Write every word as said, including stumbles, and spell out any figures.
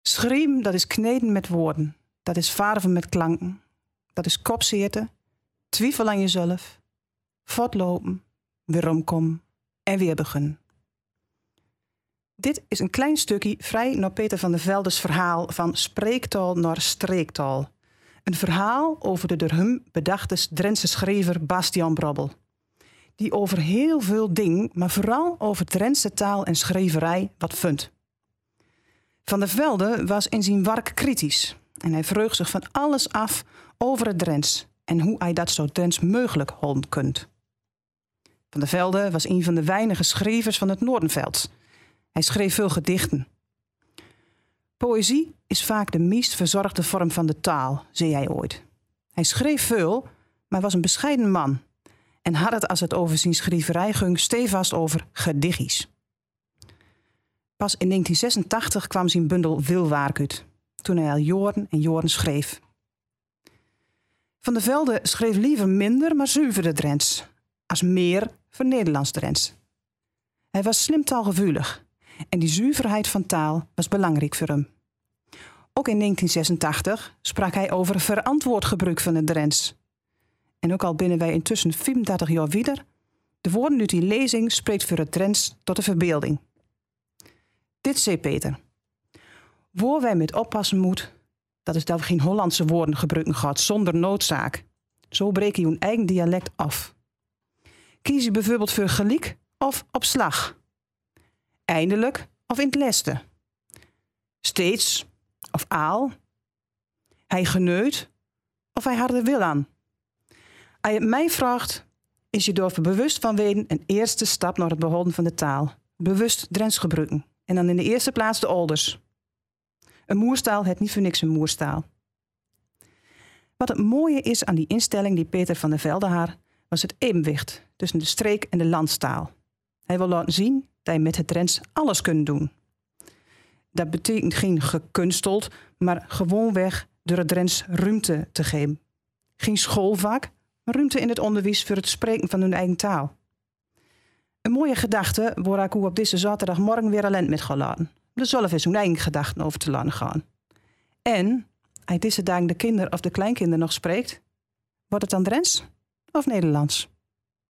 Schrijven, dat is kneden met woorden. Dat is verven met klanken. Dat is kopzeerten, twijfel aan jezelf, voortlopen, weer omkomen en weer beginnen. Dit is een klein stukje vrij naar Peter van der Velde's verhaal van spreektaal naar streektaal. Een verhaal over de door hem bedachte Drentse schrijver Bastiaan Brobbel. Die over heel veel dingen, maar vooral over Drentse taal en schrijverij wat vindt. Van der Velde was in zijn werk kritisch. En hij vreugde zich van alles af over het Drents. En hoe hij dat zo Drents mogelijk houden kunt. Van der Velde was een van de weinige schrijvers van het Noordenveld. Hij schreef veel gedichten. Poëzie is vaak de meest verzorgde vorm van de taal, zei hij ooit. Hij schreef veel, maar was een bescheiden man. En had het als het over zijn schrijverij ging stevast over gedichtjes. Pas in negentien zesentachtig kwam zijn bundel Wilwaark uit, toen hij al jaren en jaren schreef. Van der Velde schreef liever minder, maar zuiverder Drents, als meer voor Nederlands Drents. Hij was slim taalgevoelig en die zuiverheid van taal was belangrijk voor hem. Ook in negentien zesentachtig sprak hij over verantwoord gebruik van het Drents. En ook al binnen wij intussen vijfendertig jaar wieder, de woorden uit die lezing spreekt voor het Drents tot de verbeelding. Dit zei Peter. Waar wij met oppassen moet, dat is dat we geen Hollandse woorden gebruiken gaat zonder noodzaak. Zo breek je je eigen dialect af. Kies je bijvoorbeeld voor gelijk of op slag. Eindelijk of in het leste. Steeds of aal. Hij geneut of hij had er wil aan. Als je het mij vraagt, is je door bewust van weten een eerste stap naar het behouden van de taal. Bewust Drents gebruiken. En dan in de eerste plaats de ouders. Een moerstaal heeft niet voor niks een moerstaal. Wat het mooie is aan die instelling die Peter van der Velde had, was het evenwicht tussen de streek en de landstaal. Hij wil laten zien dat je met het Drents alles kunt doen. Dat betekent geen gekunsteld, maar gewoonweg door het Drents ruimte te geven. Geen schoolvak, maar ruimte in het onderwijs voor het spreken van hun eigen taal. Een mooie gedachte waar ik u op deze zaterdagmorgen weer alleen met ga laten. Er zelf eens hun eigen gedachten over te laten gaan. En, als deze dagen de kinderen of de kleinkinderen nog spreekt, wordt het dan Drents of Nederlands?